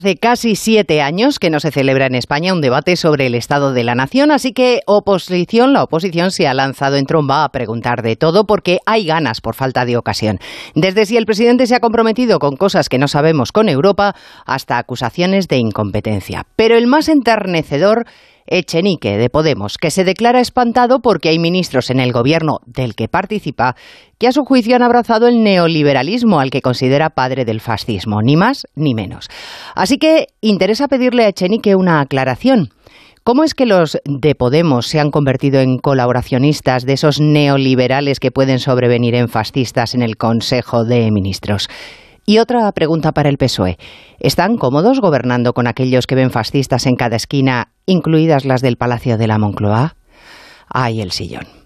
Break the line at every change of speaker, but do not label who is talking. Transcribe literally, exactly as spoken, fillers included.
Hace casi siete años que no se celebra en España un debate sobre el estado de la nación, así que oposición, la oposición se ha lanzado en tromba a preguntar de todo porque hay ganas por falta de ocasión. Desde si el presidente se ha comprometido con cosas que no sabemos con Europa hasta acusaciones de incompetencia. Pero el más enternecedor, Echenique, de Podemos, que se declara espantado porque hay ministros en el gobierno del que participa que a su juicio han abrazado el neoliberalismo al que considera padre del fascismo, ni más ni menos. Así que interesa pedirle a Echenique una aclaración. ¿Cómo es que los de Podemos se han convertido en colaboracionistas de esos neoliberales que pueden sobrevenir en fascistas en el Consejo de Ministros? Y otra pregunta para el P S O E. ¿Están cómodos gobernando con aquellos que ven fascistas en cada esquina, incluidas las del Palacio de la Moncloa? ¡Ay, el sillón!